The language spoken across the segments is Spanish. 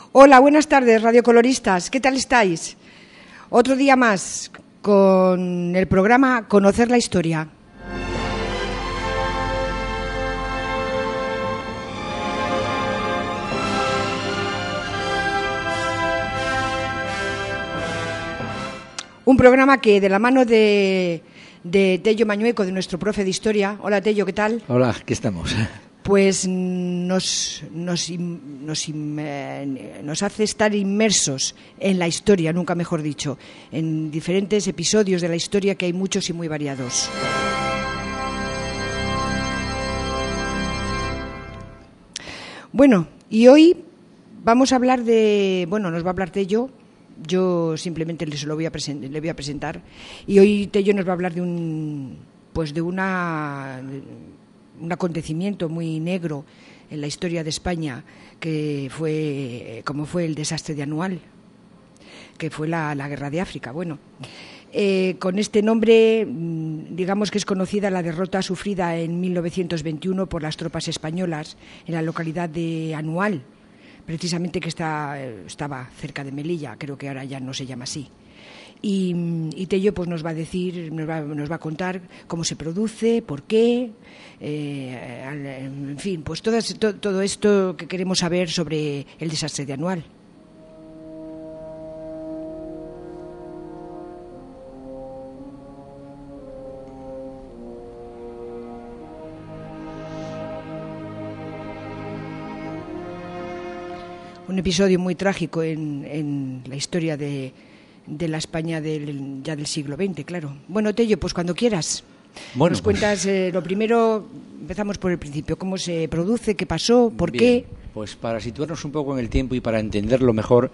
Hola, buenas tardes, radiocoloristas. ¿Qué tal estáis? Otro día más con el programa Conocer la Historia. Un programa que de la mano de Tello Mañueco, de nuestro profe de Historia. Hola Tello, ¿qué tal? Hola, aquí estamos. Pues nos hace estar inmersos en la historia, nunca mejor dicho, en diferentes episodios de la historia, que hay muchos y muy variados. Bueno, y hoy vamos a hablar nos va a hablar Tello. Yo simplemente le voy a presentar, y hoy Tello nos va a hablar de un acontecimiento muy negro en la historia de España, que fue el desastre de Anual, que fue la guerra de África. Bueno, con este nombre, digamos que es conocida la derrota sufrida en 1921 por las tropas españolas en la localidad de Anual, precisamente que estaba cerca de Melilla. Creo que ahora ya no se llama así. Y Tello pues nos va a contar cómo se produce, por qué, en fin, pues todo esto que queremos saber sobre el desastre de Anual. Un episodio muy trágico en la historia de la España ya del siglo XX, claro. Bueno, Tello, pues cuando quieras. Bueno, nos cuentas lo primero. Empezamos por el principio. ¿Cómo se produce? ¿Qué pasó? ¿Por qué? Pues para situarnos un poco en el tiempo y para entenderlo mejor,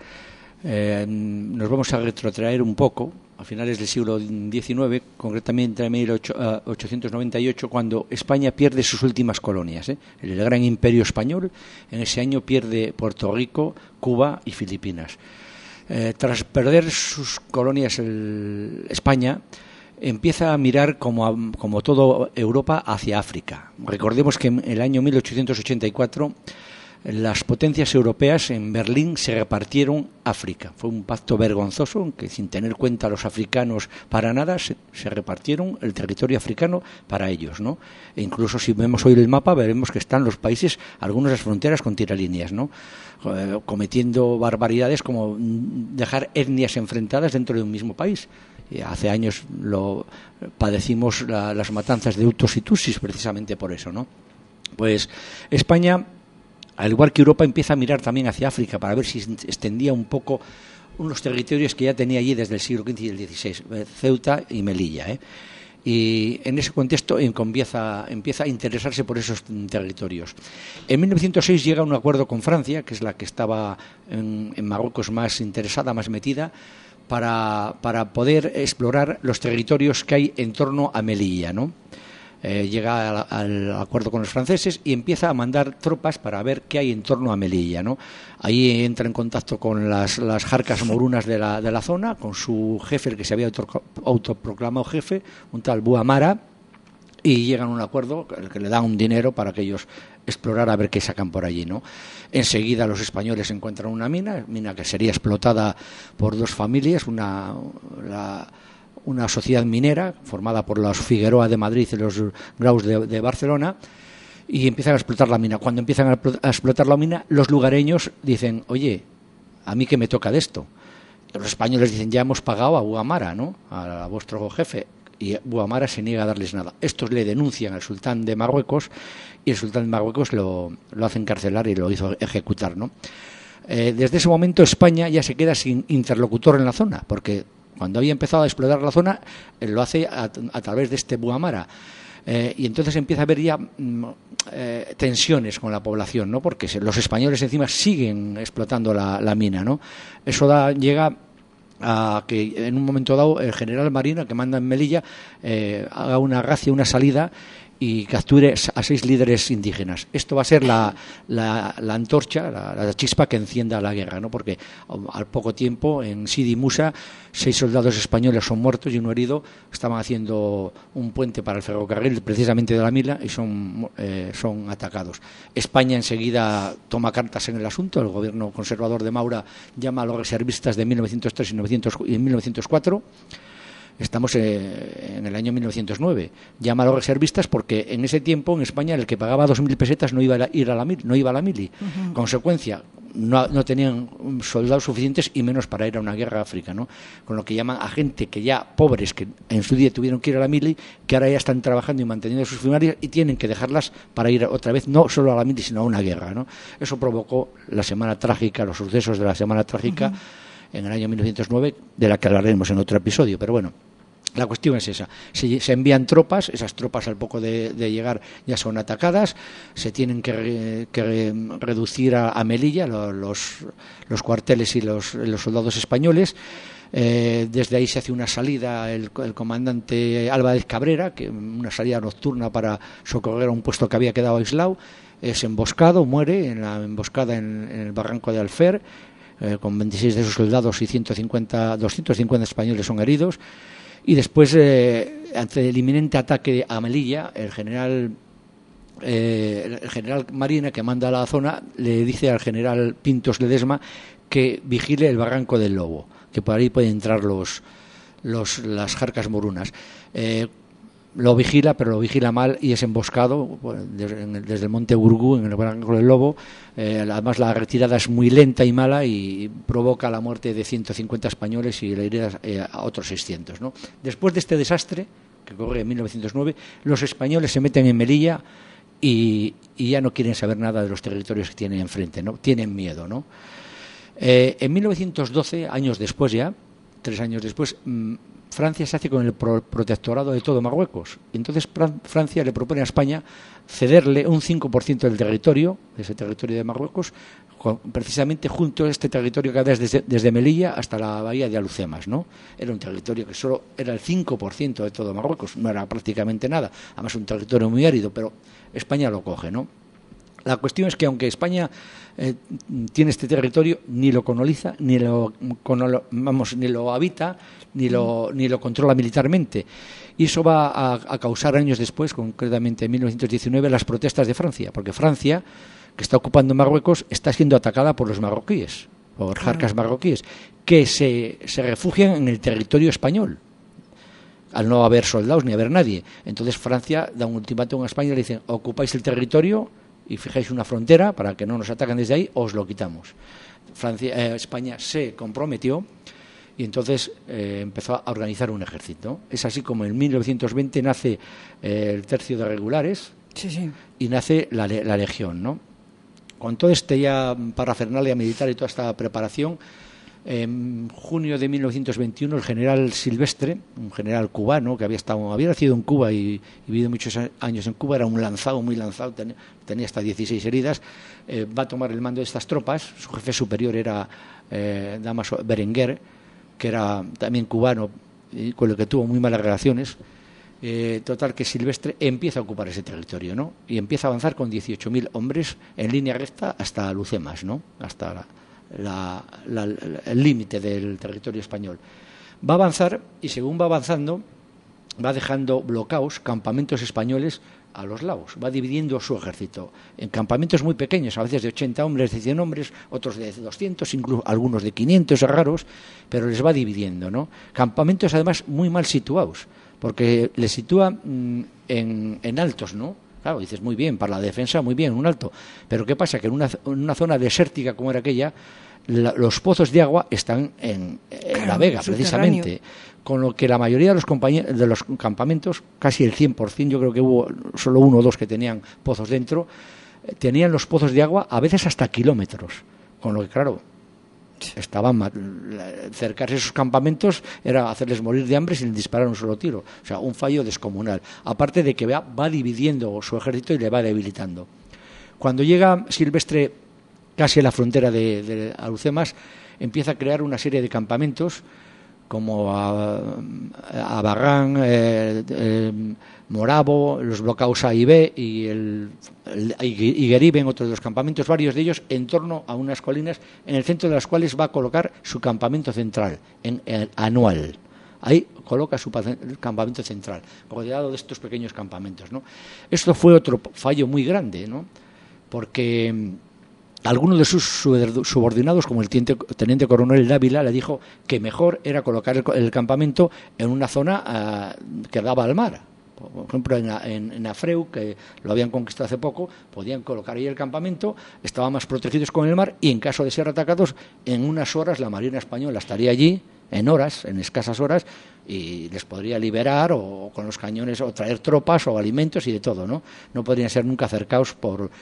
nos vamos a retrotraer un poco a finales del siglo XIX, concretamente en 1898, cuando España pierde sus últimas colonias. El gran imperio español en ese año pierde Puerto Rico, Cuba y Filipinas. Tras perder sus colonias, España empieza a mirar como toda Europa hacia África. Recordemos que en el año 1884 las potencias europeas en Berlín se repartieron África. Fue un pacto vergonzoso en que, sin tener cuenta a los africanos para nada, se repartieron el territorio africano para ellos, ¿no? E incluso si vemos hoy el mapa, veremos que están los países, algunas de las fronteras con tiralíneas, ¿no? Cometiendo barbaridades como dejar etnias enfrentadas dentro de un mismo país. Hace años lo padecimos las matanzas de Hutus y Tutsis precisamente por eso, ¿no? Pues España, al igual que Europa, empieza a mirar también hacia África para ver si extendía un poco unos territorios que ya tenía allí desde el siglo XV y el XVI, Ceuta y Melilla, Y en ese contexto empieza a interesarse por esos territorios. En 1906 llega a un acuerdo con Francia, que es la que estaba en Marruecos más interesada, más metida, para poder explorar los territorios que hay en torno a Melilla, ¿no? Llega al acuerdo con los franceses y empieza a mandar tropas para ver qué hay en torno a Melilla, ¿no? Ahí entra en contacto con las jarcas morunas de la zona, con su jefe, el que se había autoproclamado jefe, un tal Buamara, y llegan a un acuerdo el que le da un dinero para que ellos explorar a ver qué sacan por allí, ¿no? Enseguida los españoles encuentran una mina que sería explotada por dos familias, una sociedad minera formada por los Figueroa de Madrid y los Graus de Barcelona, y empiezan a explotar la mina. Cuando empiezan a explotar la mina, los lugareños dicen: oye, ¿a mí qué me toca de esto? Los españoles dicen: ya hemos pagado a Buamara, ¿no?, a vuestro jefe, y Buamara se niega a darles nada. Estos le denuncian al sultán de Marruecos y el sultán de Marruecos lo hace encarcelar y lo hizo ejecutar, ¿no? Desde ese momento España ya se queda sin interlocutor en la zona, porque cuando había empezado a explotar la zona, lo hace a través de este Buamara. Y entonces empieza a haber ya tensiones con la población, ¿no? Porque los españoles encima siguen explotando la mina, ¿no? Eso llega a que en un momento dado el general Marina, que manda en Melilla, haga una racia, una salida, y capture a 6 líderes indígenas. Esto va a ser la antorcha, la chispa que encienda la guerra, ¿no? Porque al poco tiempo en Sidi Musa 6 soldados españoles son muertos y uno herido. Estaban haciendo un puente para el ferrocarril precisamente de la Mila y son atacados. España enseguida toma cartas en el asunto. El gobierno conservador de Maura llama a los reservistas de 1903 y 1904. Estamos en el año 1909. Llama a los reservistas porque en ese tiempo en España el que pagaba 2.000 pesetas no iba a la mili. Uh-huh. Consecuencia, no tenían soldados suficientes y menos para ir a una guerra a África, ¿no? Con lo que llaman a gente que ya pobres, que en su día tuvieron que ir a la mili, que ahora ya están trabajando y manteniendo sus familias y tienen que dejarlas para ir otra vez, no solo a la mili, sino a una guerra, ¿no? Eso provocó la Semana Trágica, los sucesos de la Semana Trágica. Uh-huh. En el año 1909, de la que hablaremos en otro episodio, pero bueno, la cuestión es esa. Se envían tropas, esas tropas al poco de llegar ya son atacadas, se tienen que reducir a Melilla los cuarteles y los soldados españoles. Desde ahí se hace una salida, el comandante Álvarez Cabrera, una salida nocturna para socorrer a un puesto que había quedado aislado, es emboscado, muere en la emboscada en el barranco de Alfer, con 26 de sus soldados y 250 españoles son heridos. Y después, ante el inminente ataque a Melilla, el general Marina, que manda a la zona, le dice al general Pintos Ledesma que vigile el barranco del Lobo, que por ahí pueden entrar las jarcas morunas. Lo vigila, pero lo vigila mal y es emboscado desde el monte Gurgú, en el barranco del Lobo. Además, la retirada es muy lenta y mala y provoca la muerte de 150 españoles y la herida a otros 600, ¿no? Después de este desastre, que ocurre en 1909, los españoles se meten en Melilla y ya no quieren saber nada de los territorios que tienen enfrente, ¿no? Tienen miedo, ¿no? En 1912, años después ya, 3 años después, Francia se hace con el protectorado de todo Marruecos. Entonces Francia le propone a España cederle un 5% del territorio, de ese territorio de Marruecos, precisamente junto a este territorio que va desde Melilla hasta la bahía de Alhucemas, ¿no? Era un territorio que solo era el 5% de todo Marruecos, no era prácticamente nada. Además, un territorio muy árido, pero España lo coge, ¿no? La cuestión es que aunque España tiene este territorio, ni lo coloniza, ni lo habita, ni lo controla militarmente. Y eso va a causar años después, concretamente en 1919, las protestas de Francia, porque Francia, que está ocupando Marruecos, está siendo atacada por los marroquíes, por jarcas marroquíes, que se refugian en el territorio español, al no haber soldados ni haber nadie. Entonces Francia da un ultimátum a España y le dicen: ocupáis el territorio y fijáis una frontera para que no nos ataquen desde ahí, os lo quitamos. España se comprometió y entonces empezó a organizar un ejército. Es así como en 1920 nace el tercio de regulares, sí. Y nace la Legión, ¿no? Con todo este ya parafernalia militar y toda esta preparación, en junio de 1921 el general Silvestre, un general cubano que había nacido en Cuba y vivido muchos años en Cuba, era un lanzado, muy lanzado, tenía hasta 16 heridas, va a tomar el mando de estas tropas. Su jefe superior era Damaso Berenguer, que era también cubano y con el que tuvo muy malas relaciones. Total, que Silvestre empieza a ocupar ese territorio, ¿no? Y empieza a avanzar con 18.000 hombres en línea recta hasta Alhucemas, ¿no? Hasta el límite del territorio español. Va a avanzar y según va avanzando va dejando bloqueados campamentos españoles a los lados, va dividiendo su ejército en campamentos muy pequeños, a veces de 80 hombres, de 100 hombres, otros de 200, incluso algunos de 500 raros, pero les va dividiendo, ¿no? Campamentos además muy mal situados, porque les sitúa en altos, ¿no? Claro, dices, muy bien, para la defensa, muy bien, un alto. Pero ¿qué pasa? Que en una zona desértica como era aquella, los pozos de agua están en la Vega, precisamente. Con lo que la mayoría de los campamentos, casi el 100%, yo creo que hubo solo 1 o 2 que tenían pozos dentro, tenían los pozos de agua a veces hasta kilómetros. Con lo que, claro, cercarse esos campamentos era hacerles morir de hambre sin disparar un solo tiro. O sea, un fallo descomunal. Aparte de que va dividiendo su ejército y le va debilitando. Cuando llega Silvestre casi a la frontera de Alhucemas, empieza a crear una serie de campamentos como a Barran, Moravo, los blocados A y B y Igueriben, otros de los campamentos, varios de ellos en torno a unas colinas en el centro de las cuales va a colocar su campamento central anual. Ahí coloca su campamento central, rodeado de estos pequeños campamentos, ¿no? Esto fue otro fallo muy grande, ¿no? Porque algunos de sus subordinados, como el teniente coronel Dávila, le dijo que mejor era colocar el campamento en una zona que daba al mar. Por ejemplo, en Afreu, que lo habían conquistado hace poco, podían colocar ahí el campamento, estaban más protegidos con el mar y en caso de ser atacados, en unas horas la Marina Española estaría allí, en escasas horas, y les podría liberar o con los cañones o traer tropas o alimentos y de todo, ¿no? No podrían ser nunca cercados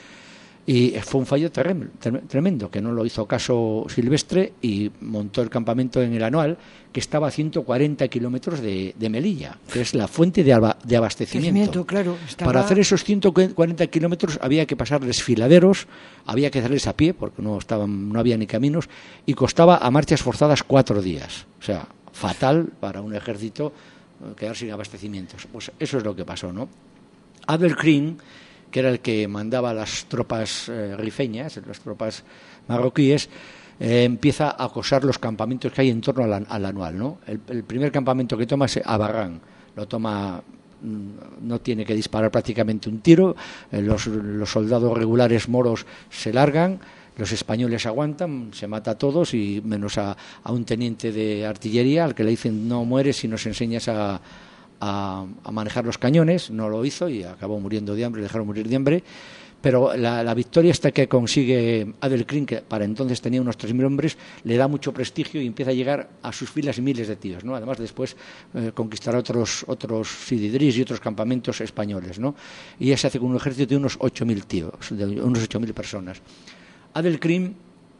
Y fue un fallo tremendo, que no lo hizo caso Silvestre y montó el campamento en el Anual, que estaba a 140 kilómetros de Melilla, que es la fuente de abastecimiento. Claro, Para hacer esos 140 kilómetros había que pasar desfiladeros, había que hacerles a pie, porque no había ni caminos, y costaba a marchas forzadas 4 días. O sea, fatal para un ejército quedar sin abastecimientos. Pues eso es lo que pasó, ¿no? Adelkrim, que era el que mandaba las tropas rifeñas, las tropas marroquíes, empieza a acosar los campamentos que hay en torno al Anual, ¿no? El primer campamento que toma es Abarrán, lo toma, no tiene que disparar prácticamente un tiro, los soldados regulares moros se largan, los españoles aguantan, se mata a todos, y menos a un teniente de artillería, al que le dicen no mueres si nos enseñas a manejar los cañones. No lo hizo y acabó muriendo de hambre, le dejaron morir de hambre. Pero la victoria esta que consigue Adelkrim, que para entonces tenía unos 3.000 hombres, le da mucho prestigio y empieza a llegar a sus filas miles de tíos, ¿no? Además, después conquistará otros Sididrís y otros campamentos españoles, ¿no? Y ya se hace con un ejército de unos 8.000 tíos, de unos 8.000 personas. Adelkrim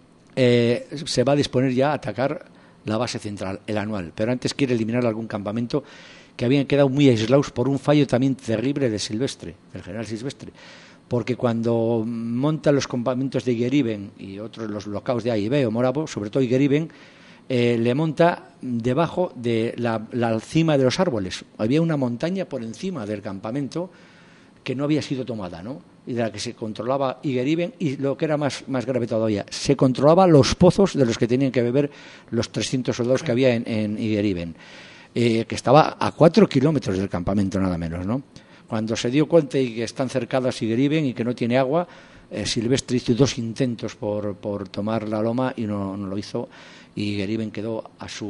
se va a disponer ya a atacar la base central, el Anual, pero antes quiere eliminar algún campamento que habían quedado muy aislados por un fallo también terrible de Silvestre, del general Silvestre, porque cuando monta los campamentos de Igueriben y otros los blocados de A y B o Moravo, sobre todo Igueriben, le monta debajo de la cima de los árboles. Había una montaña por encima del campamento que no había sido tomada, ¿no? Y de la que se controlaba Igueriben, y lo que era más grave todavía, se controlaba los pozos de los que tenían que beber los 300 soldados que había en Igueriben. Que estaba a 4 kilómetros del campamento, nada menos, ¿no? Cuando se dio cuenta y que están cercadas Igueriben y que no tiene agua, Silvestre hizo 2 intentos por tomar la loma y no lo hizo, y Igueriben quedó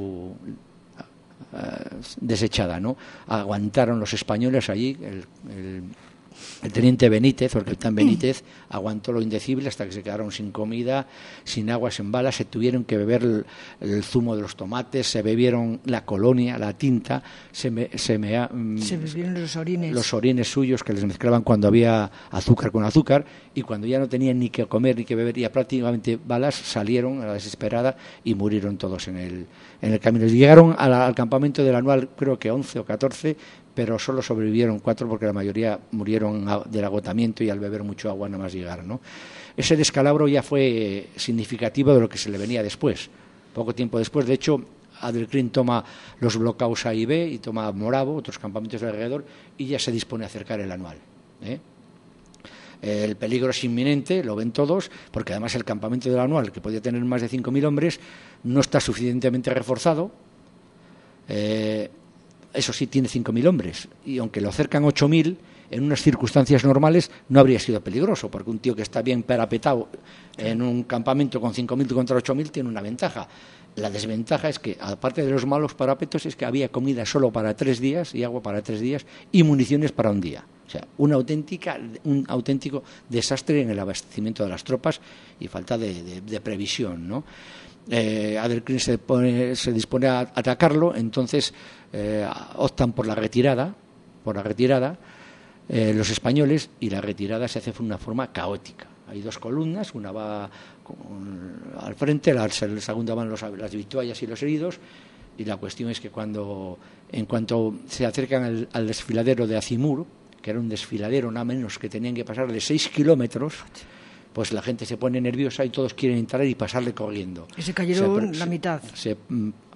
desechada, ¿no? Aguantaron los españoles allí, el teniente Benítez, o el capitán Benítez, aguantó lo indecible hasta que se quedaron sin comida, sin agua, sin balas, se tuvieron que beber el zumo de los tomates, se bebieron la colonia, la tinta, se bebieron los orines suyos que les mezclaban cuando había azúcar con azúcar, y cuando ya no tenían ni que comer ni que beber, ya prácticamente balas, salieron a la desesperada y murieron todos en el camino. Llegaron al campamento del Anual, creo que 11 o 14, pero solo sobrevivieron 4 porque la mayoría murieron del agotamiento y al beber mucho agua nada más llegar, ¿no? Ese descalabro ya fue significativo de lo que se le venía después. Poco tiempo después, de hecho, Adelkrim toma los blocados A y B y toma Moravo, otros campamentos de alrededor, y ya se dispone a acercar el Anual, ¿eh? El peligro es inminente, lo ven todos, porque además el campamento del Anual, que podía tener más de 5.000 hombres, no está suficientemente reforzado. Eso sí, tiene 5.000 hombres, y aunque lo cercan 8.000, en unas circunstancias normales no habría sido peligroso, porque un tío que está bien parapetado en un campamento con 5.000 contra 8.000 tiene una ventaja. La desventaja es que, aparte de los malos parapetos, es que había comida solo para 3 días y agua para 3 días y municiones para un día. O sea, un auténtico desastre en el abastecimiento de las tropas y falta de previsión, ¿no? Adelkrim se dispone a atacarlo, entonces optan por la retirada los españoles, y la retirada se hace de una forma caótica. Hay 2 columnas, una va al frente, la segunda van las vituallas y los heridos, y la cuestión es que en cuanto se acercan al desfiladero de Azimur, que era un desfiladero nada menos que tenían que pasar de 6 kilómetros, pues la gente se pone nerviosa y todos quieren entrar y pasarle corriendo. Y se cayeron la mitad.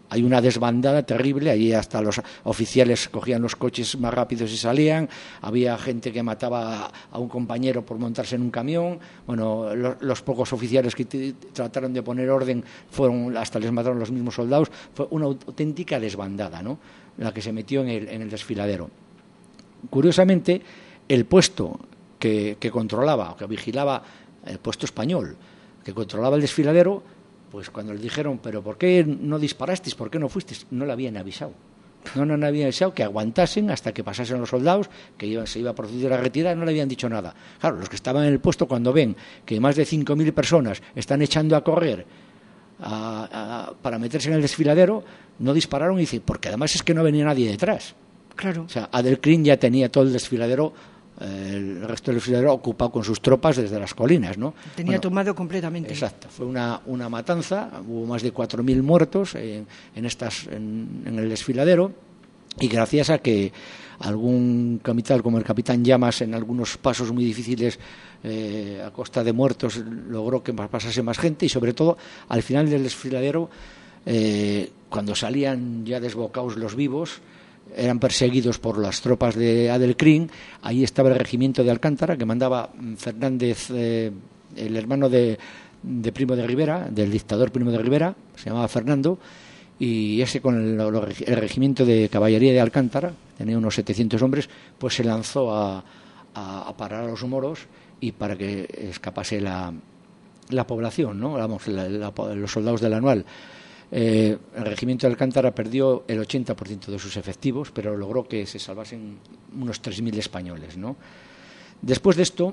hay una desbandada terrible, allí hasta los oficiales cogían los coches más rápidos y salían, había gente que mataba a un compañero por montarse en un camión, bueno, los pocos oficiales que trataron de poner orden hasta les mataron los mismos soldados, fue una auténtica desbandada, ¿no?, la que se metió en el desfiladero. Curiosamente, el puesto que controlaba o que vigilaba, el puesto español que controlaba el desfiladero, pues cuando le dijeron, pero ¿por qué no disparasteis? ¿Por qué no fuisteis? No le habían avisado. No habían avisado que aguantasen hasta que pasasen los soldados, que se iba a proceder a retirada, no le habían dicho nada. Claro, los que estaban en el puesto, cuando ven que más de 5.000 personas están echando a correr para meterse en el desfiladero, no dispararon y dicen, porque además es que no venía nadie detrás. Claro. O sea, Adelcrin ya tenía todo el desfiladero, el resto del desfiladero ocupado con sus tropas desde las colinas, ¿no? Tenía tomado completamente. Exacto, fue una matanza, hubo más de 4.000 muertos en el desfiladero, y gracias a que algún capitán, como el capitán Llamas, en algunos pasos muy difíciles, a costa de muertos, logró que pasase más gente, y sobre todo al final del desfiladero, cuando salían ya desbocados los vivos, eran perseguidos por las tropas de Adelcrin. Ahí estaba el regimiento de Alcántara, que mandaba Fernández, el hermano de Primo de Rivera, del dictador Primo de Rivera, se llamaba Fernando, y ese con el regimiento de caballería de Alcántara, tenía unos 700 hombres, pues se lanzó a parar a los moros y para que escapase la población, ¿no? Los soldados del Anual. El regimiento de Alcántara perdió el 80% de sus efectivos, pero logró que se salvasen unos 3.000 españoles, ¿no? Después de esto,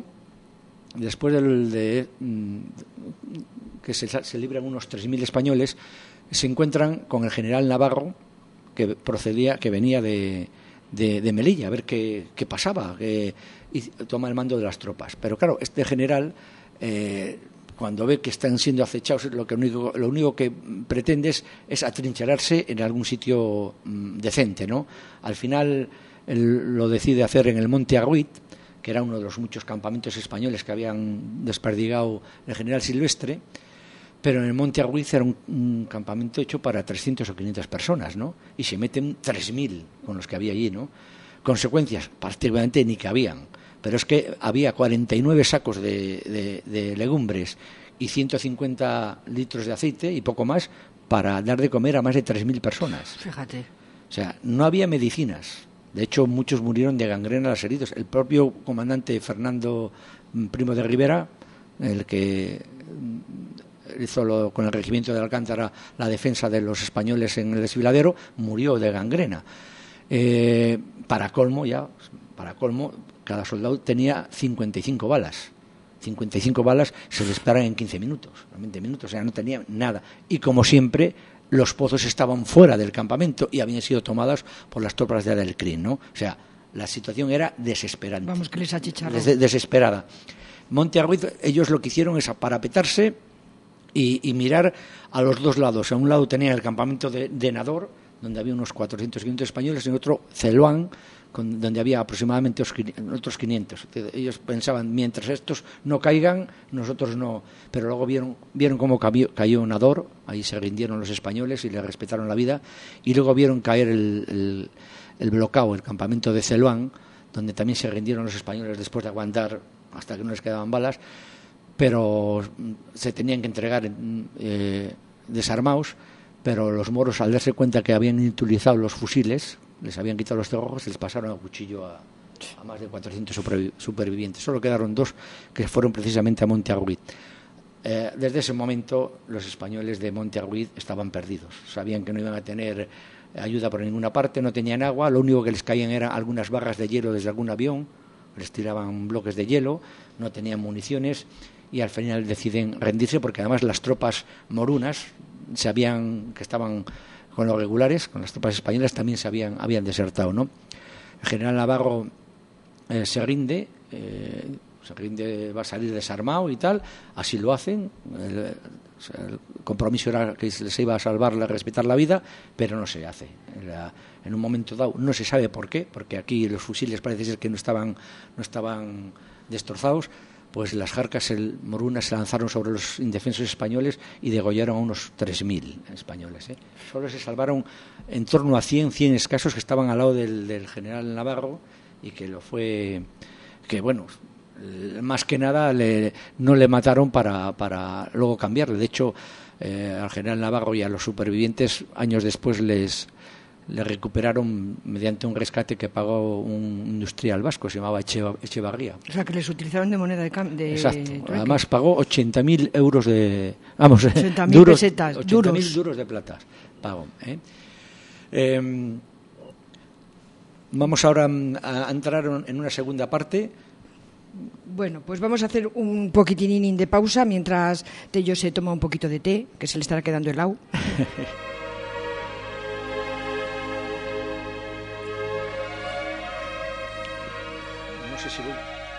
que se libran unos 3.000 españoles, se encuentran con el general Navarro, que venía de Melilla, a ver qué pasaba, y toma el mando de las tropas. Pero claro, este general, cuando ve que están siendo acechados, lo único que pretende es atrincherarse en algún sitio decente, ¿no? Al final él lo decide hacer en el Monte Arruit, que era uno de los muchos campamentos españoles que habían desperdigado el general Silvestre, pero en el Monte Arruit era un campamento hecho para 300 o 500 personas, ¿no? Y se meten 3.000 con los que había allí, ¿no? Consecuencias, prácticamente ni cabían. Pero es que había 49 sacos de legumbres y 150 litros de aceite y poco más para dar de comer a más de 3.000 personas. Fíjate. O sea, no había medicinas. De hecho, muchos murieron de gangrena los heridos. El propio comandante Fernando Primo de Rivera, el que hizo con el regimiento de Alcántara la defensa de los españoles en el desfiladero, murió de gangrena. Para colmo, cada soldado tenía 55 balas. 55 balas se disparan en 15 minutos, 20 minutos, o sea, no tenía nada. Y como siempre, los pozos estaban fuera del campamento y habían sido tomados por las tropas de Adelcrin, ¿no? O sea, la situación era desesperante. Vamos, que les achicharró. Desesperada. Monte Arruit, ellos lo que hicieron es parapetarse y mirar a los dos lados. A un lado tenía el campamento de Nador, donde había unos 400 o 500 españoles, y en otro Celuán, donde había aproximadamente otros 500. Ellos pensaban, mientras estos no caigan, nosotros no. Pero luego vieron cómo cayó Nador, ahí se rindieron los españoles y le respetaron la vida, y luego vieron caer el Blocao, el campamento de Celuán, donde también se rindieron los españoles después de aguantar hasta que no les quedaban balas, pero se tenían que entregar desarmados. Pero los moros, al darse cuenta que habían utilizado los fusiles, les habían quitado los cerrojos, les pasaron a cuchillo a más de 400 supervivientes. Solo quedaron 2 que fueron precisamente a Monte Arruit. Desde ese momento los españoles de Monte Arruit estaban perdidos. Sabían que no iban a tener ayuda por ninguna parte, no tenían agua, lo único que les caían eran algunas barras de hielo desde algún avión, les tiraban bloques de hielo, no tenían municiones y al final deciden rendirse porque además las tropas morunas sabían que estaban con los regulares, con las tropas españolas también habían desertado, ¿no? El general Navarro se rinde, va a salir desarmado y tal, así lo hacen. El compromiso era que les iba a salvar, respetar la vida, pero no se hace. En un momento dado, no se sabe por qué, porque aquí los fusiles parece ser que no estaban destrozados, pues las jarcas morunas se lanzaron sobre los indefensos españoles y degollaron a unos 3.000 españoles. Solo se salvaron en torno a 100 escasos que estaban al lado del general Navarro, y que bueno, más que nada no le mataron para luego cambiarle. De hecho, al general Navarro y a los supervivientes años después le recuperaron mediante un rescate que pagó un industrial vasco, se llamaba Echevarría. O sea, que les utilizaron de moneda de cambio. Exacto. Además pagó 80.000 euros de... Vamos, 80.000 pesetas, 80.000 duros de plata pagó. Vamos ahora a entrar en una segunda parte. Bueno, pues vamos a hacer un poquitín de pausa mientras Tello se toma un poquito de té, que se le estará quedando helado. No sé si voy.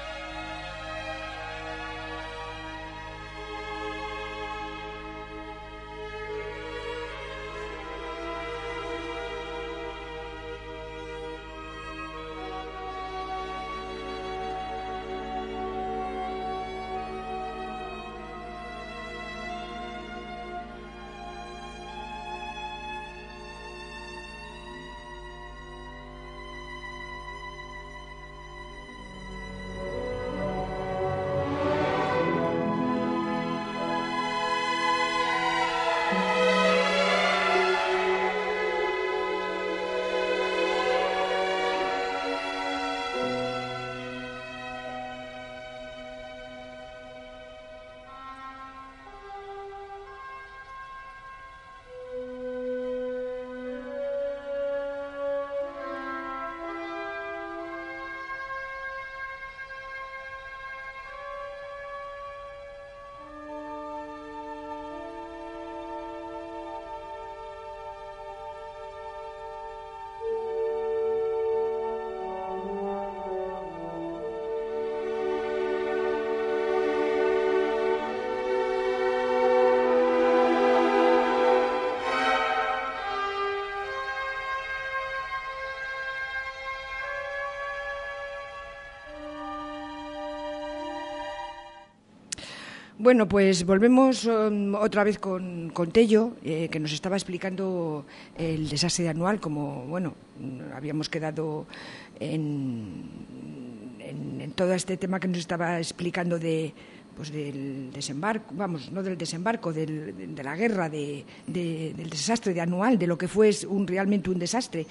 Bueno, pues volvemos otra vez con Tello, que nos estaba explicando el desastre de Anual, como, bueno, habíamos quedado en todo este tema que nos estaba explicando del desembarco, vamos, no del desembarco, de la guerra, del desastre de Anual, de lo que fue realmente un desastre.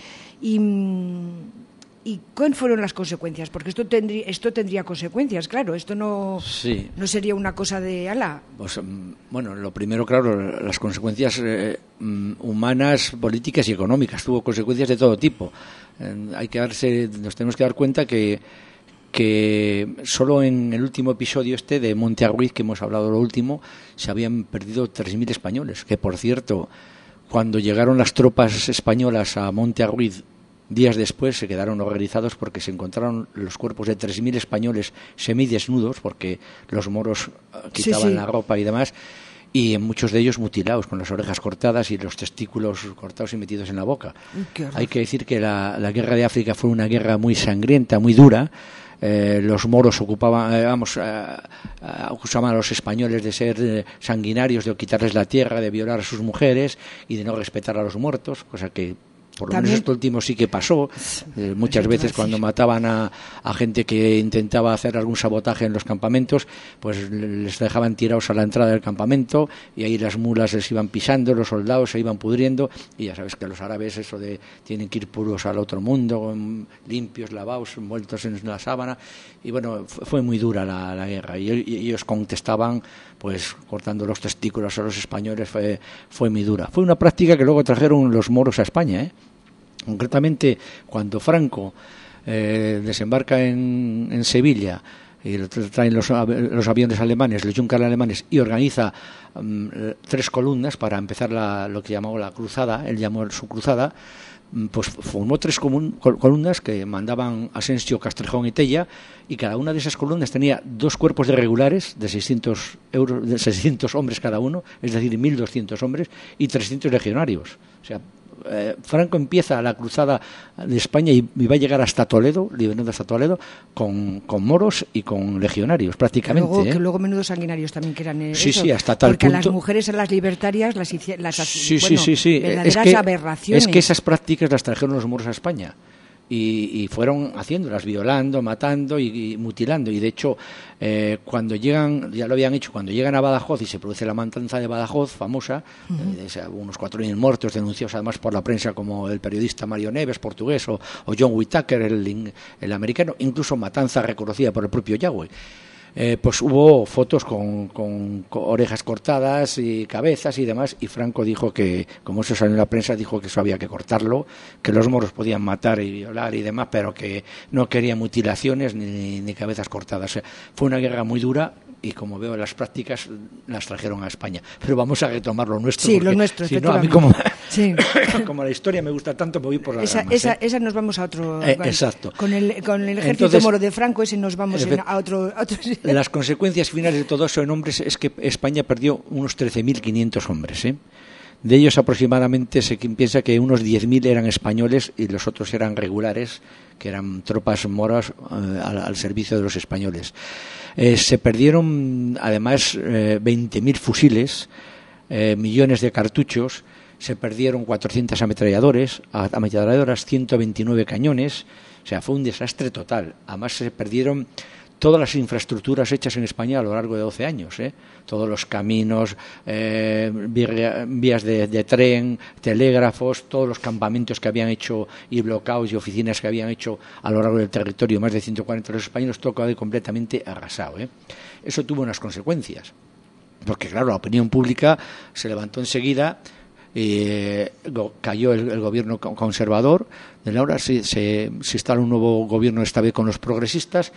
¿Y cuáles fueron las consecuencias? Porque esto tendría consecuencias, claro. Esto no sería una cosa de ala. Pues, bueno, lo primero, claro, las consecuencias humanas, políticas y económicas. Tuvo consecuencias de todo tipo. Nos tenemos que dar cuenta que solo en el último episodio de Monte Arruiz, que hemos hablado lo último, se habían perdido 3.000 españoles. Que, por cierto, cuando llegaron las tropas españolas a Monte Arruiz, días después se quedaron horrorizados porque se encontraron los cuerpos de 3.000 españoles semidesnudos, porque los moros quitaban la ropa y demás, y muchos de ellos mutilados, con las orejas cortadas y los testículos cortados y metidos en la boca. Hay que decir que la guerra de África fue una guerra muy sangrienta, muy dura. Los moros acusaban a los españoles de ser sanguinarios, de quitarles la tierra, de violar a sus mujeres y de no respetar a los muertos, cosa que por lo menos esto último sí que pasó. Muchas veces cuando mataban a gente que intentaba hacer algún sabotaje en los campamentos, pues les dejaban tirados a la entrada del campamento y ahí las mulas les iban pisando, los soldados se iban pudriendo, y ya sabes que los árabes eso de tienen que ir puros al otro mundo, limpios, lavados, envueltos en la sábana, y bueno, fue muy dura la guerra, y ellos contestaban pues cortando los testículos a los españoles. Fue muy dura. Fue una práctica que luego trajeron los moros a España, Concretamente, cuando Franco desembarca en Sevilla y traen los aviones alemanes, los Junker alemanes, y organiza 3 columnas para empezar lo que llamó la cruzada, él llamó su cruzada, pues formó 3 columnas que mandaban Asensio, Castrejón y Tella, y cada una de esas columnas tenía 2 cuerpos de regulares de 600 hombres cada uno, es decir, 1.200 hombres, y 300 legionarios. O sea, Franco empieza la cruzada de España y va a llegar hasta Toledo, liberando hasta Toledo, con moros y con legionarios, prácticamente. Que luego menudos sanguinarios también que eran sí, eso, sí, hasta tal porque punto. Porque a las mujeres, a las libertarias, las sí. verdaderas aberraciones. Es que esas prácticas las trajeron los moros a España. Y fueron haciéndolas, violando, matando y mutilando. Y de hecho, cuando llegan, ya lo habían hecho, cuando llegan a Badajoz y se produce la matanza de Badajoz, famosa, unos 4.000 muertos, denunciados además por la prensa como el periodista Mario Neves, portugués, o John Whittaker, el americano, incluso matanza reconocida por el propio Yagüe. Pues hubo fotos con orejas cortadas y cabezas y demás, y Franco dijo que, como eso salió en la prensa, dijo que eso había que cortarlo, que los moros podían matar y violar y demás, pero que no quería mutilaciones ni cabezas cortadas. O sea, fue una guerra muy dura, y como veo, las prácticas las trajeron a España. Pero vamos a retomar lo nuestro. Sí, lo nuestro, si no, a mí como la historia me gusta tanto, me voy por las ramas. Esa nos vamos a otro... exacto. Con el ejército moro de Franco, ese nos vamos a otro... Las consecuencias finales de todo eso en hombres es que España perdió unos 13.500 hombres, De ellos aproximadamente se piensa que unos 10.000 eran españoles y los otros eran regulares, que eran tropas moras al servicio de los españoles. Se perdieron además 20.000 fusiles, millones de cartuchos, se perdieron 400 ametralladoras, 129 cañones, o sea, fue un desastre total. Además se perdieron todas las infraestructuras hechas en España a lo largo de 12 años, todos los caminos, vías de tren, telégrafos, todos los campamentos que habían hecho y bloqueos y oficinas que habían hecho a lo largo del territorio, más de 140 de los españoles, todo quedó completamente arrasado. Eso tuvo unas consecuencias, porque claro, la opinión pública se levantó enseguida. Cayó el gobierno conservador de Laura, se instaló un nuevo gobierno, esta vez con los progresistas,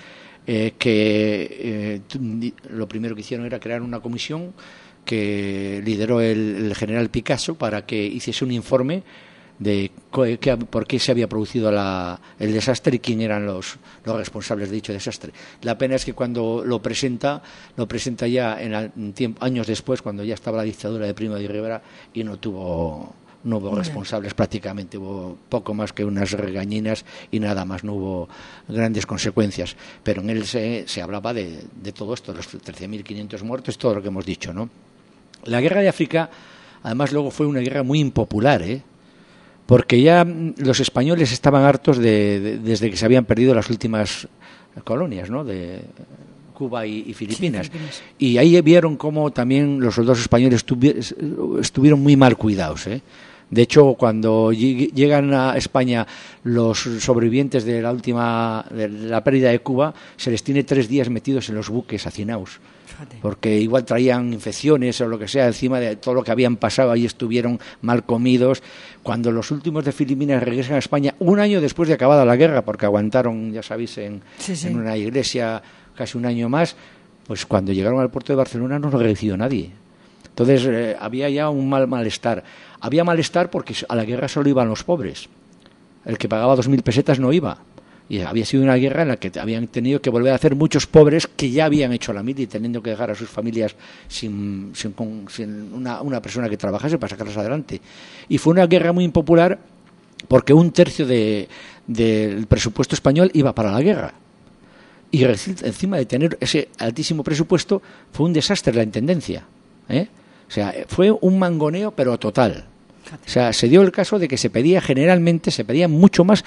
que lo primero que hicieron era crear una comisión que lideró el general Picasso para que hiciese un informe de por qué se había producido el desastre y quién eran los responsables de dicho desastre. La pena es que cuando lo presenta ya años después, cuando ya estaba la dictadura de Primo de Rivera, y no hubo responsables prácticamente, hubo poco más que unas regañinas y nada más, no hubo grandes consecuencias, pero en él se hablaba de todo esto, los 13.500 muertos, todo lo que hemos dicho, ¿no? La guerra de África, además, luego fue una guerra muy impopular, porque ya los españoles estaban hartos desde que se habían perdido las últimas colonias, ¿no?, de Cuba y Filipinas. Sí, Filipinas. Y ahí vieron cómo también los soldados españoles estuvieron muy mal cuidados, De hecho, cuando llegan a España los sobrevivientes de la pérdida de Cuba, se les tiene 3 días metidos en los buques hacinados, porque igual traían infecciones o lo que sea encima de todo lo que habían pasado. Ahí estuvieron mal comidos. Cuando los últimos de Filipinas regresan a España, un año después de acabada la guerra, porque aguantaron, ya sabéis, en una iglesia casi un año más, pues cuando llegaron al puerto de Barcelona no lo recibió nadie. Entonces había ya un malestar. Había malestar porque a la guerra solo iban los pobres. El que pagaba 2.000 pesetas no iba. Y había sido una guerra en la que habían tenido que volver a hacer muchos pobres que ya habían hecho la mili, teniendo que dejar a sus familias sin una persona que trabajase para sacarlas adelante. Y fue una guerra muy impopular porque 1/3 del presupuesto español iba para la guerra. Y encima de tener ese altísimo presupuesto, fue un desastre la intendencia, O sea, fue un mangoneo, pero total. O sea, se dio el caso de que se pedía mucho más.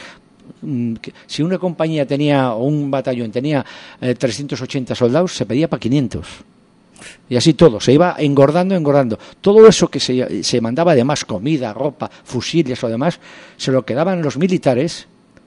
Si una compañía tenía, o un batallón tenía 380 soldados, se pedía para 500. Y así todo, se iba engordando. Todo eso que se mandaba de más, comida, ropa, fusiles o demás, se lo quedaban los militares.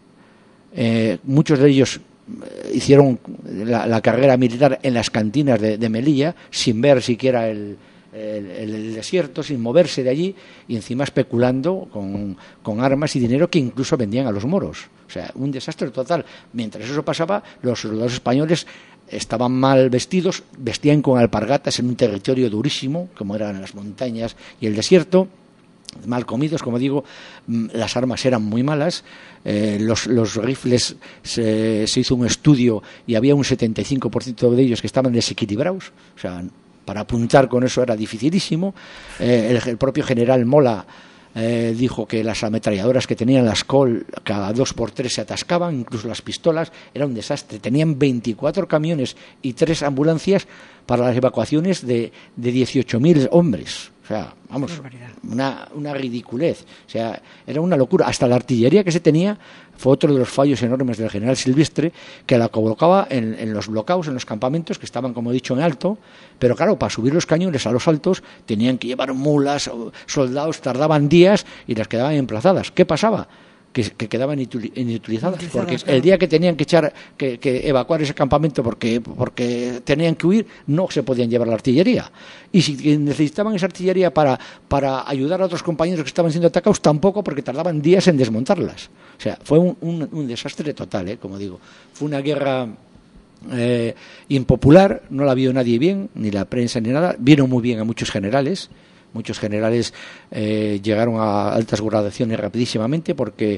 Muchos de ellos hicieron la carrera militar en las cantinas de Melilla, sin ver siquiera el desierto, sin moverse de allí, y encima especulando con armas y dinero que incluso vendían a los moros. O sea, un desastre total. Mientras eso pasaba, los soldados españoles estaban mal vestidos, vestían con alpargatas en un territorio durísimo, como eran las montañas y el desierto, mal comidos, como digo. Las armas eran muy malas. Los rifles, se hizo un estudio y había un 75% de ellos que estaban desequilibrados, o sea, para apuntar con eso era dificilísimo. El propio general Mola dijo que las ametralladoras que tenían las Colt cada 2x3 se atascaban, incluso las pistolas, era un desastre. Tenían 24 camiones y 3 ambulancias para las evacuaciones de 18.000 hombres. O sea, vamos, una ridiculez. O sea, era una locura. Hasta la artillería que se tenía fue otro de los fallos enormes del general Silvestre, que la colocaba en los blocados, en los campamentos, que estaban, como he dicho, en alto. Pero claro, para subir los cañones a los altos tenían que llevar mulas, soldados, tardaban días y las quedaban emplazadas. ¿Qué pasaba? Que quedaban inutilizadas, porque el día que tenían que evacuar ese campamento porque tenían que huir, no se podían llevar la artillería. Y si necesitaban esa artillería para ayudar a otros compañeros que estaban siendo atacados, tampoco, porque tardaban días en desmontarlas. O sea, fue un desastre total, como digo. Fue una guerra impopular, no la vio nadie bien, ni la prensa ni nada. Vieron muy bien a muchos generales. Muchos generales llegaron a altas graduaciones rapidísimamente, porque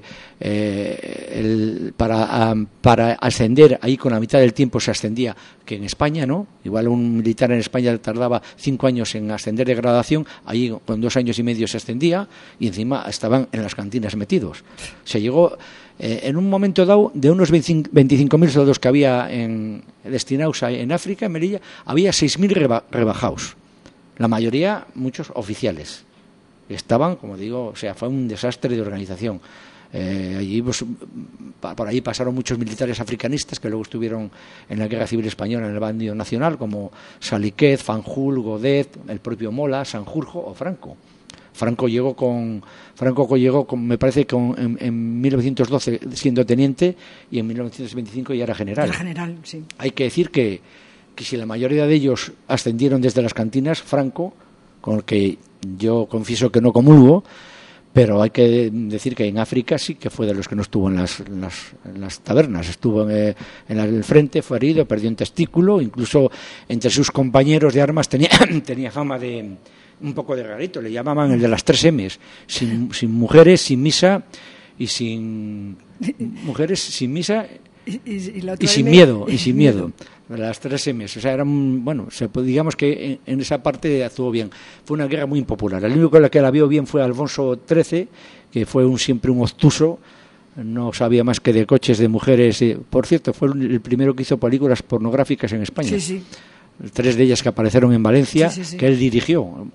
para ascender ahí con la mitad del tiempo se ascendía que en España, ¿no? Igual un militar en España tardaba 5 años en ascender de graduación, ahí con 2 años y medio se ascendía, y encima estaban en las cantinas metidos. Se llegó en un momento dado, de unos 25.000 soldados que había destinados en África, en Melilla, había 6.000 rebajados. La mayoría, muchos oficiales. Estaban, como digo, o sea, fue un desastre de organización. Allí, pues, por ahí pasaron muchos militares africanistas que luego estuvieron en la Guerra Civil Española en el bando nacional, como Saliquet, Fanjul, Godet, el propio Mola, Sanjurjo o Franco. Franco llegó con, me parece, en 1912 siendo teniente, y en 1925 ya era general. Era general, sí. Hay que decir que si la mayoría de ellos ascendieron desde las cantinas, Franco, con el que yo confieso que no comulgo, pero hay que decir que en África sí que fue de los que no estuvo en las tabernas. Estuvo en el frente, fue herido, perdió un testículo, incluso entre sus compañeros de armas tenía fama de un poco de rarito, le llamaban el de las 3 M's, sin mujeres, sin misa, y sin mujeres, sin misa y sin miedo. Las 3 M's, o sea, eran, bueno, digamos que en esa parte actuó bien. Fue una guerra muy impopular. El único que la vio bien fue Alfonso XIII, que fue siempre un obtuso, no sabía más que de coches, de mujeres. Por cierto, fue el primero que hizo películas pornográficas en España. Sí, sí. 3 de ellas que aparecieron en Valencia, sí. que él dirigió.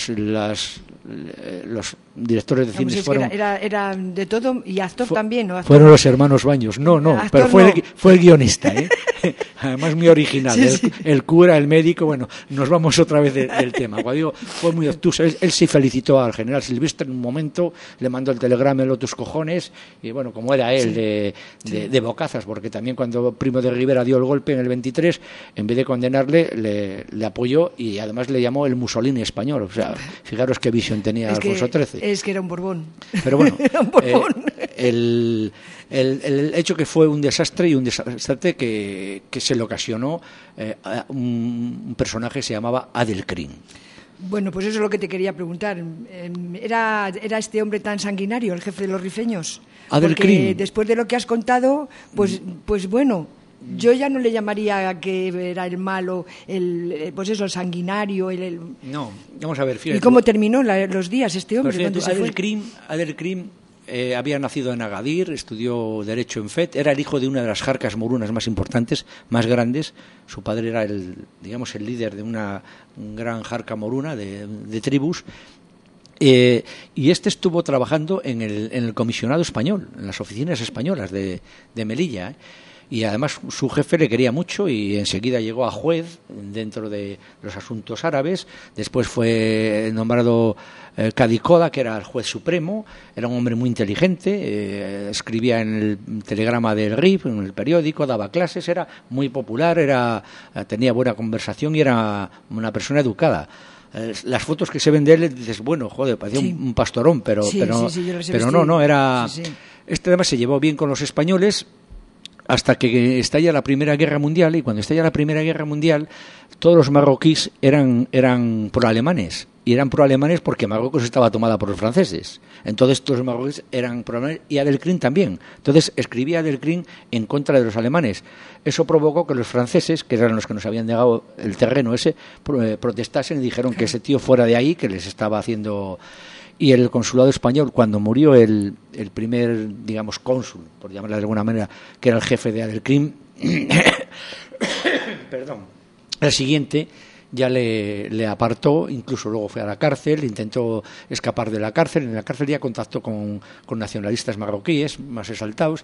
Los directores de cine fueron... Era de todo, y actor también, ¿no? Fueron los hermanos Baños. No, pero fue el guionista, ¿eh? Además muy original. Sí. El cura, el médico, bueno, nos vamos otra vez del tema. Cuando digo, fue muy obtuso. Él sí felicitó al general Silvestre en un momento, le mandó el telegrama en tus cojones, y bueno, como era él, de bocazas, porque también cuando Primo de Rivera dio el golpe en el 23, en vez de condenarle, le apoyó, y además le llamó el Mussolini español. O sea, fijaros qué visión tenía Alfonso XIII. Es que era un Borbón. Pero bueno, era un Borbón. El hecho que fue un desastre, y un desastre que se le ocasionó a un personaje que se llamaba Adelcrin. Bueno, pues eso es lo que te quería preguntar. ¿Era este hombre tan sanguinario, el jefe de los rifeños? Adelcrin. Porque después de lo que has contado, pues bueno, yo ya no le llamaría que era el malo, pues eso, el sanguinario. No, vamos a ver, fíjate. ¿Y cómo terminó los días este hombre? Pues Adelcrin había nacido en Agadir, estudió Derecho en FET, era el hijo de una de las jarcas morunas más importantes, más grandes. Su padre era el líder de una gran jarca moruna de tribus. Y este estuvo trabajando en el comisionado español, en las oficinas españolas de Melilla, y además su jefe le quería mucho, y enseguida llegó a juez dentro de los asuntos árabes. Después fue nombrado Cadicoda, que era el juez supremo. Era un hombre muy inteligente, escribía en el telegrama del RIF, en el periódico, daba clases, era muy popular, tenía buena conversación y era una persona educada. Las fotos que se ven de él, dices, bueno, joder, parecía un pastorón, pero no, era... Sí. Este además se llevó bien con los españoles hasta que estalla la Primera Guerra Mundial, y cuando estalla la Primera Guerra Mundial, todos los marroquíes eran proalemanes, y eran proalemanes porque Marruecos estaba tomada por los franceses. Entonces todos los marroquíes eran proalemanes, y Adelcrin también. Entonces escribía Adelcrin en contra de los alemanes. Eso provocó que los franceses, que eran los que nos habían negado el terreno ese, protestasen y dijeron que ese tío fuera de ahí, que les estaba haciendo... y el consulado español, cuando murió el primer, digamos, cónsul, por llamarlo de alguna manera, que era el jefe de Adelcrim, perdón, el siguiente ya le apartó, incluso luego fue a la cárcel, intentó escapar de la cárcel. En la cárcel ya contactó con nacionalistas marroquíes más exaltados.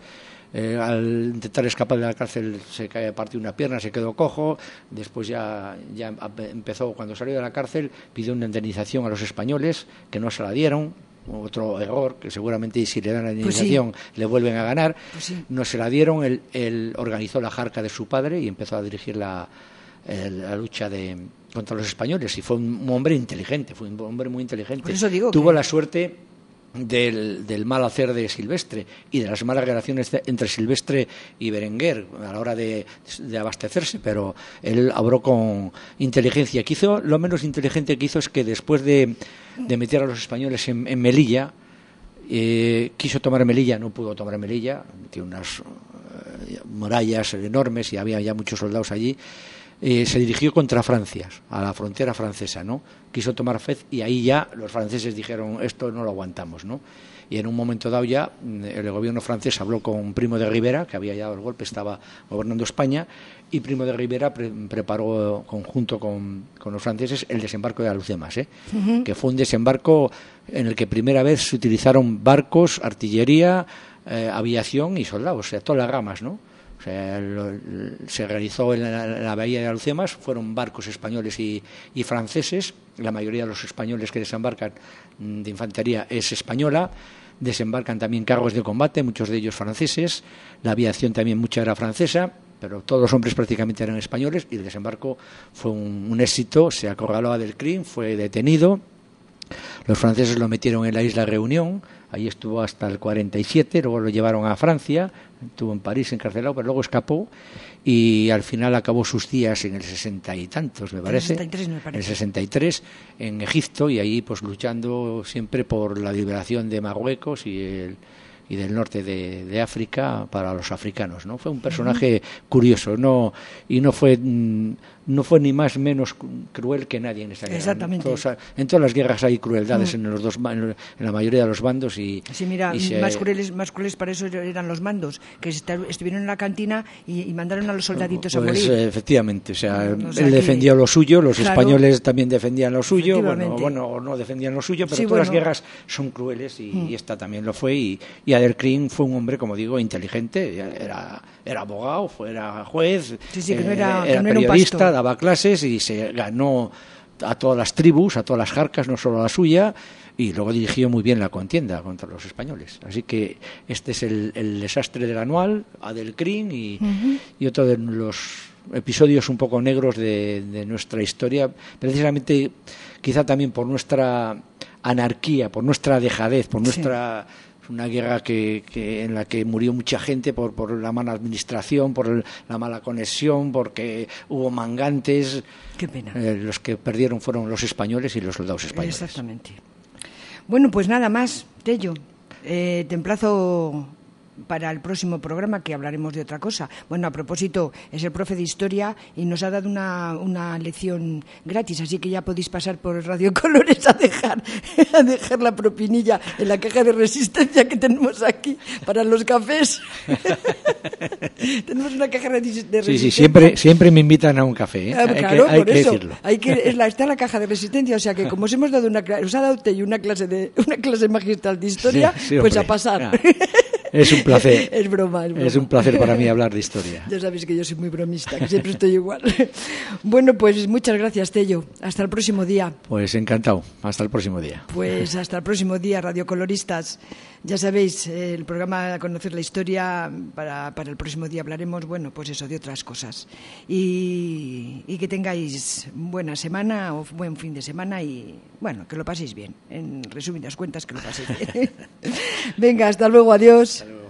Al intentar escapar de la cárcel se partió una pierna, se quedó cojo. Después ya empezó, cuando salió de la cárcel, pidió una indemnización a los españoles, que no se la dieron. Otro error, que seguramente si le dan la indemnización le vuelven a ganar. No se la dieron. Él organizó la jarca de su padre y empezó a dirigir la lucha contra los españoles, y fue un hombre inteligente, fue un hombre muy inteligente. Por eso digo tuvo la suerte del mal hacer de Silvestre y de las malas relaciones entre Silvestre y Berenguer a la hora de abastecerse, pero él obró con inteligencia. Lo menos inteligente que hizo es que después de meter a los españoles en Melilla, quiso tomar Melilla, no pudo tomar Melilla, tiene unas murallas enormes y había ya muchos soldados allí. Se dirigió contra Francia, a la frontera francesa, ¿no? Quiso tomar Fez y ahí ya los franceses dijeron, esto no lo aguantamos, ¿no? Y en un momento dado ya el gobierno francés habló con Primo de Rivera, que había ya dado el golpe, estaba gobernando España, y Primo de Rivera preparó conjunto con los franceses el desembarco de Alhucemas, que fue un desembarco en el que primera vez se utilizaron barcos, artillería, aviación y soldados, o sea, todas las ramas, ¿no? O sea, se realizó en la bahía de Alhucemas, fueron barcos españoles y franceses. La mayoría de los españoles que desembarcan de infantería es española. Desembarcan también carros de combate, muchos de ellos franceses. La aviación también mucha era francesa, pero todos los hombres prácticamente eran españoles, y el desembarco fue un éxito. Se acorraló a Adelcrim, fue detenido. Los franceses lo metieron en la isla Reunión, ahí estuvo hasta el 47, luego lo llevaron a Francia, estuvo en París encarcelado, pero luego escapó y al final acabó sus días en el 60 y tantos, me parece. En el 63, en Egipto, y ahí pues luchando siempre por la liberación de Marruecos y del norte de África para los africanos, ¿no? Fue un personaje curioso, y no fue ni más menos cruel que nadie en esa guerra. Exactamente. En todas las guerras hay crueldades en la mayoría de los bandos y mira, más crueles para eso eran los mandos, que estuvieron en la cantina y mandaron a los soldaditos a morir. Efectivamente, o sea, él defendió lo suyo, los españoles también defendían lo suyo, bueno, no defendían lo suyo, pero todas las guerras son crueles y esta también lo fue, y Adelcrim fue un hombre, como digo, inteligente, era abogado, era juez, que no era periodista, daba clases y se ganó a todas las tribus, a todas las jarcas, no solo a la suya, y luego dirigió muy bien la contienda contra los españoles. Así que este es el desastre del anual, Adelcrim, y otro de los episodios un poco negros de nuestra historia, precisamente quizá también por nuestra anarquía, por nuestra dejadez, por nuestra... Una guerra en la que murió mucha gente por la mala administración, por la mala conexión, porque hubo mangantes. Qué pena. Los que perdieron fueron los españoles y los soldados españoles. Exactamente. Bueno, pues nada más, Tello. Te emplazo para el próximo programa, que hablaremos de otra cosa. Bueno, a propósito, es el profe de Historia y nos ha dado una lección gratis, así que ya podéis pasar por Radio Colores a dejar la propinilla en la caja de resistencia que tenemos aquí para los cafés. Tenemos una caja de resistencia. Sí, siempre me invitan a un café, claro, hay que decirlo. Está la caja de resistencia, o sea que como os hemos dado os ha dado Tello una clase magistral de historia, sí, pues a pasar. Es un placer. Es broma. Es un placer para mí hablar de historia. Ya sabéis que yo soy muy bromista, que siempre estoy igual. Bueno, pues muchas gracias, Tello. Hasta el próximo día. Pues encantado. Hasta el próximo día. Pues hasta el próximo día, radiocoloristas. Ya sabéis, el programa Conocer la Historia, para el próximo día hablaremos, bueno, pues eso, de otras cosas. Y que tengáis buena semana o buen fin de semana y, bueno, que lo paséis bien. En resumidas cuentas, que lo paséis bien. Venga, hasta luego, adiós. Hasta luego.